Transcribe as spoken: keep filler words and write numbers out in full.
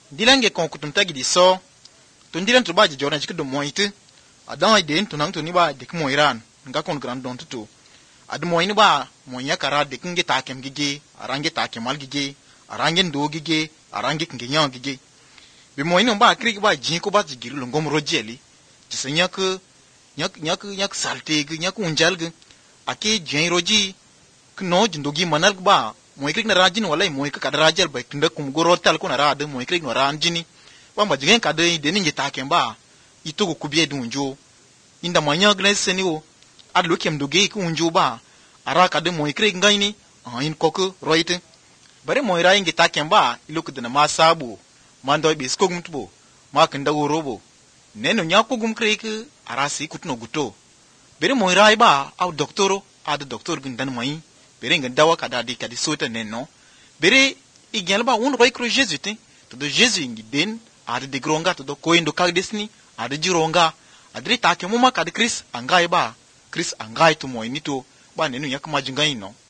dilange kon kutum tagi di so to dilan to ba je jorna jik do moite adan ide to nang to ni ba de mo iran nga kon grand don to ad moyni ba monya kara de kinge takem gige arange takem mal gige arange ndo gige arange kinge nyang gige be moyni ba krik ba jin ko ba jigir lo ngom rojeli tisenya ke nyak nyak nyak salte ge nyak unjal ge ake jin roji kno jindogi manal ba moy krik na rajin wala moy ka rajal ba kinda kum gorotal ko na rade moy krik no ranjini ba ma jigen ka de de ninge takem ba ito ko kubie dunjo inda manya gneseni o ad lokem doge ko unjo ba ara ka de moy krik ngaini in koku roite bare moy ra inge takem ba iluk de na masabu mando be skogum tubo ma kinda robo neno nyako gum krik ara si kutno guto bare moy ra ba au doktoro ad doktor gundan mai bere nga dawa kada di kadi sota nenno bere igel ba un roy kro jesus te to do jesus ngi den ad de gronga to do koindo kagdesni ad jironga adri take muma kadi chris angai ba chris angai to moy nito ba nenu yak majinga ino